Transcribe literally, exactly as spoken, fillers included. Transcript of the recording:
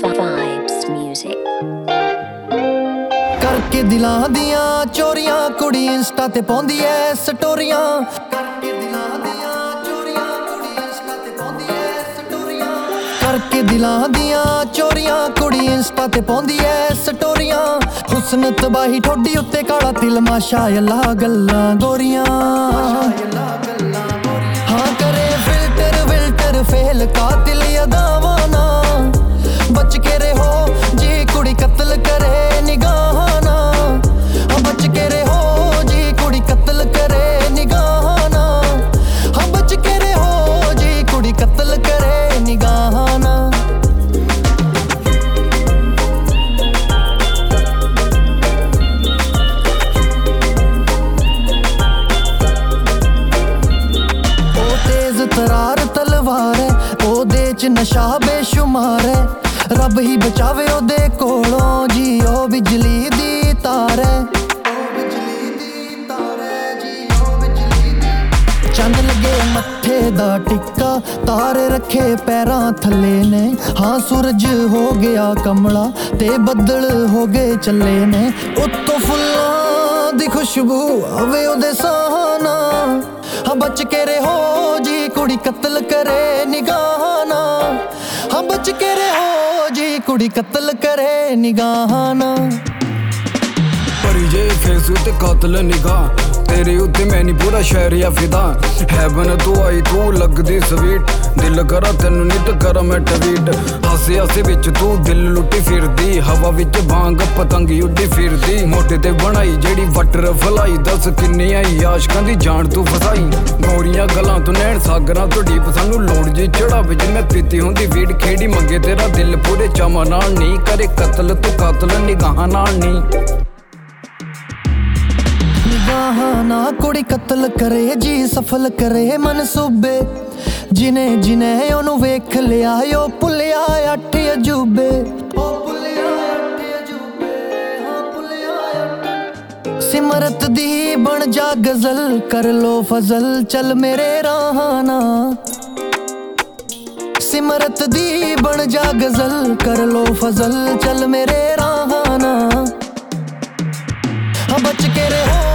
Vibes music. करके दिलां दियां चोरियां कुड़ी इंस्टा ते पाउंदी ऐ स्टोरियां करके दिलां दियां चोरियां कुड़ी इंस्टा ते पाउंदी ऐ स्टोरियां करके दिलां दियां चोरियां कुड़ी इंस्टा ते पाउंदी ऐ स्टोरियां हुस्न तबाही ठोडी उत्ते काला तिल माशाअल्लाह गल्लां गोरियां हाँ करे फिल्टर विल्टर फेल कातिल अदावां ना बच के रहो जी कुड़ी कत्ल करे निगाह ना बच के रहो जी कुड़ी कत्ल करे निगाह ना बच के रहो जी कुड़ी कत्ल करे निगाह ना ओ तेज तरार तलवार है ओदे च नशा बेशुमार है रब ही बचावे ओदे कोलों जी ओ बिजली दी तार है चंद लगे मत्थे दा टिक्का तारे रखे पैरां थले ने हाँ सूरज हो गया कमला ते बदल हो गए चले ने उत्तों फुल्लां दी खुशबू आवे ओदे साहना हाँ बच के रहो जी कुड़ी कत्ल करे निगाह ना हाँ बच के रहो जी कुड़ी कत्ल करे निगाह ना परी जे फेस उते कातल निगाह तेरे उत्ते मैनी पूरा शहर या फिदा हैवन तू आई तू लगदी स्वीट दिल करा तेनू नित करा मैं ट्वीट हासे हासे विच तू दिल लुटी फिरदी हवा विच भांग पतंगी उड्डी फिरदी मोटे ते बनाई जेड़ी वटर फलाई दस किन्नी आई आशकां दी जान तू फसाई गोरियां गलां तू नैन सागरां तो डीप सानू लोड़ जी चढ़ावे जे मैं पीती हुंदी वीड खेड़ी मंगे तेरा दिल पूरे चामा नाल नी करे कत्ल तू कातल निगाह नाल नी निगाह ना कुड़ी कत्ल करे जी सफल करे मनसूबे जिने जिने ओनू वेख लिया ओ भुलिया अठ अजूबे सिमरत दी बन जा गजल कर लो फजल चल मेरे राहाना सिमरत दी बन जा गजल कर लो फजल चल मेरे राहाना बच के रहो